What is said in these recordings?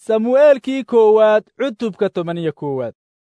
samu'eelkii koowaad cutubka 11.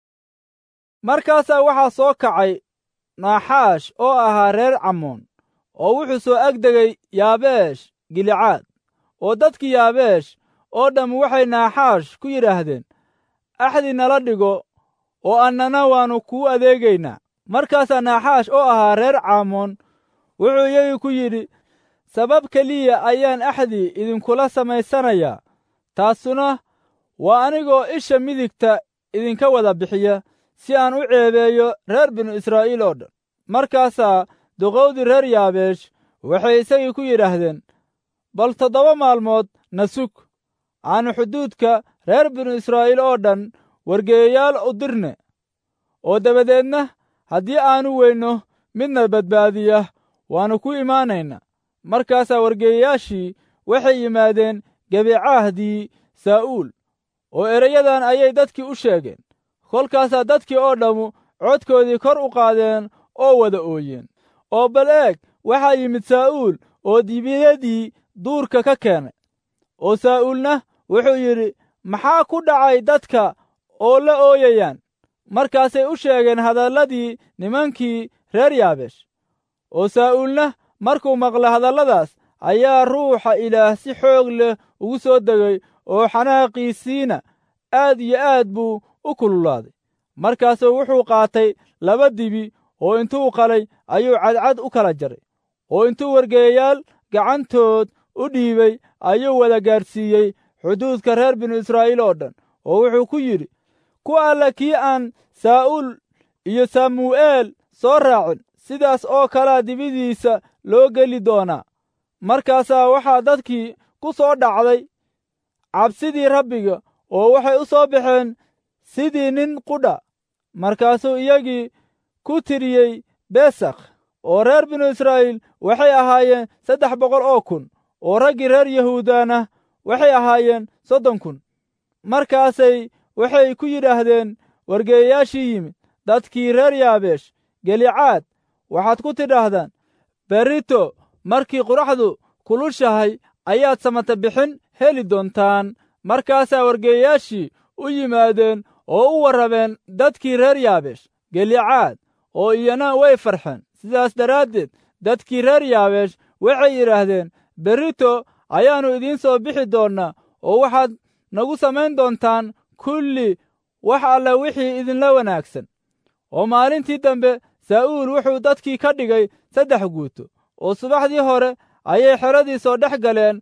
markaasaa waxaa soo kacay naaxaash oo ahaa reer camoon oo wuxuu soo agdegay yaabeesh gilicaad oo dadkii yaabeesh oo dhamm waxay naaxaash ku yidhaahdeen axdi nala dhigo oo annana waannu kuu adeegaynaa. markaasaa naaxaash oo ahaa reer camoon wuxuu iyagii ku yidhi, sabab keliya ayaan axdi idinkula samaysanayaa, taasuna waa anigoo isha midigta idinka wada bixiya si aan u ceebeeyo reer binu israa'iil oo dhan. markaasaa duqowdii reer yaabeesh waxay isagii ku yidhaahdeen, bal 7 maalmood na sug, aannu xuduudka reer binu israa'iil oo dhan wargeeyayaal u dirne, oo dabadeedna haddii aannu weyno midna badbaadiya waannu ku imaanaynaa. markaasaa wargeeyayaashii waxay yimaadeen gebicaahdii saa'uul, oo erayadan ayay dadkii u sheegeen. kolkaasaa dadkii oo dhammu codkoodii kor u qaadeen oo wada ooyeen. oo bal eeg, waxaa yimid saa'uul oo dibiyadii duurka ka keenay. oo saa'uulna wuxuu yidhi, maxaa ku dhacay dadka oo la ooyayaan? markaasay u sheegeen hadalladii nimankii reer yaabeesh. oo saa'uulna markuu maqlay hadalladaas ayaa ruuxa ilaah si xoog leh ugu soo degay, oo xanaaqiisiina aad iyo aad buu u kululaaday. markaasuu wuxuu qaatay 2 dibi oo intuu qalay ayuu cadcad u kala jaray, oo intuu wargeeyayaal gacantood u dhiibay ayuu wada gaadhsiiyey xuduudka reer binu israa'iil oo dhan. oo wuxuu ku yidhi, ku alla kii aan saa'uul iyo samu'eel soo raacin, sidaas oo kalea dibidiisa loo geli doonaa. markaasaa waxaa dadkii ku soo dhacday cabsidii rabbiga, oo waxay u soo baxeen sidii nin qudha. markaasuu iyagii ku tiriyey besakh. oo reer binu israa'iil waxay ahaayeen 300 oo kun, oo raggii reer yahuudana waxay ahaayeen 30 kun. markaasay waxay ku yidhaahdeen wargeeyayaashii yimid dadkii reer yaabeesh gilicaad, waxaad ku tidhaahdaan, berrito markii qoraxdu kulushahay ayaad samata bixin heli doontaan. markaasaa wargeeyayaashii u yimaadeen oo u warrameen dadkii reer yaabeesh gilicaad, oo iyana way farxeen. sidaas daraaddeed dadkii reer yaabeesh waxay yidhaahdeen, berrito ayaannu idiin soo bixi doonnaa, oo waxaad nagu samayn doontaan kulli wax alla wixii idinla wanaagsan. oo maalintii dambe saa'uul wuxuu dadkii ka dhigay 3 guuto, oo subaxdii hore ayay xeradii soo dhex galeen,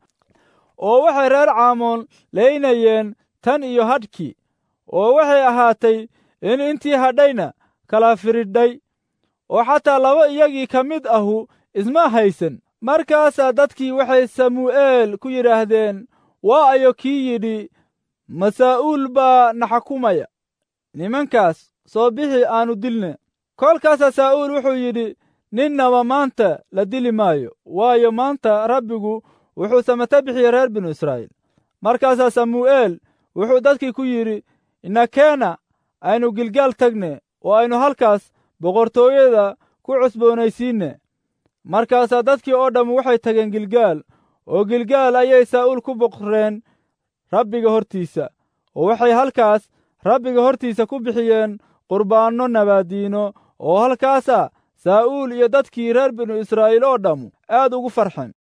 oo waxay reer camoon laynayeen tan iyo hadhkii. oo waxay ahaatay in intii hadhayna kala firidhay, oo xataa 2 iyagii ka mid ahu isma haysan. markaasaa dadkii waxay samu'eel ku yidhaahdeen, waa ayo kii yidhi, ma saa'uul baa na xukumaya? nimankaas soo bixi aannu dilne. kolkaasaa saa'uul wuxuu yidhi, ninnaba maanta la dili maayo, waayo maanta rabbigu wuxuu samata bixiyey reer binu israa'iil. markaasaa samu'eel wuxuu dadkii ku yidhi, inakeena aynu gilgaal tagne, oo aynu halkaas boqortooyada ku cusboonaysiinne. markaasaa dadkii oo dhammu waxay tageen gilgaal, oo gilgaal ayay saa'uul ku boqreen rabbiga hortiisa. oo waxay halkaas rabbiga hortiisa ku bixiyeen qurbaanno nabaaddiino, oo halkaasaa saa'uul iyo dadkii reer binu israa'iil oo dhammu aad ugu farxeen.